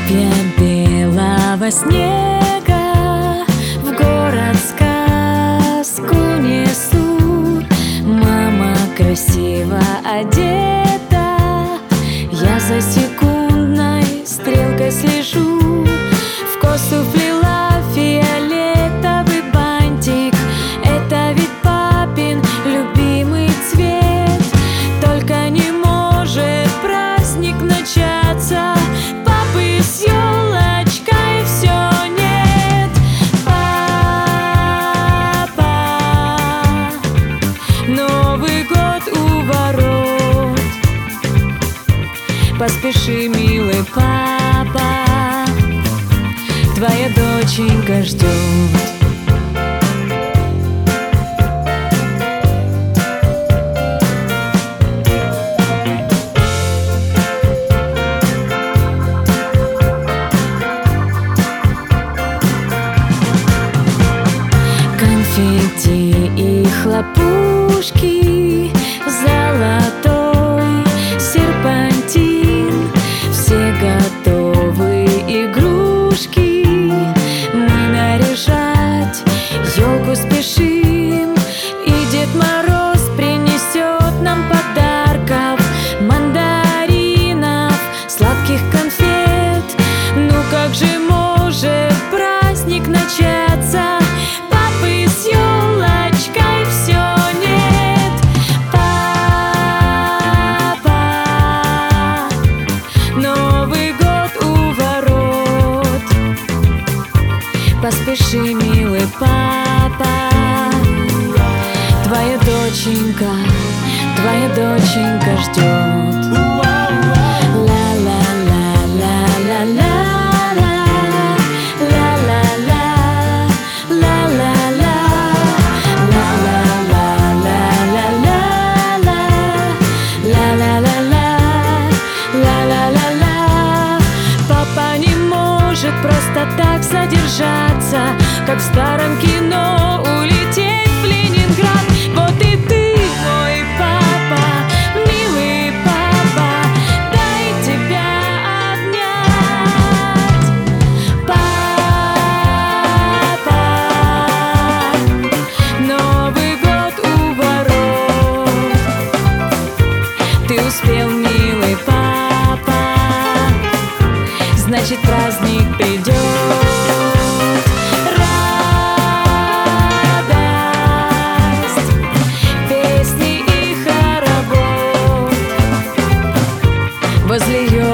Хлопья белого снега в город сказку несут. Мама красиво одета, я за секундной стрелкой слежу. В косу вплела фиолетовый бантик, это ведь папин любимый цвет. Только не может праздник начаться, папы с елочкой все нет. Папа, Новый год у ворот, поспеши, милый папа, твоя доченька ждет. Конфетти и хлопушки, золотой серпантин, все готовы игрушки, мы наряжать елку спешим. И Дед Мороз принесет нам подарков, мандаринов, сладких конфет. Ну как же может праздник начаться, папы с елочкой все нет. Папа, Новый год у ворот, поспеши, милый папа, твоя доченька ждет. Папа не может просто так задержаться, как в старом кино улететь в Ленинград. Вот и ты, мой папа, милый папа, дай тебя обнять. Папа, Новый год у ворот, ты успел, милый папа, значит праздник придет. Радость, песни и хоровод возле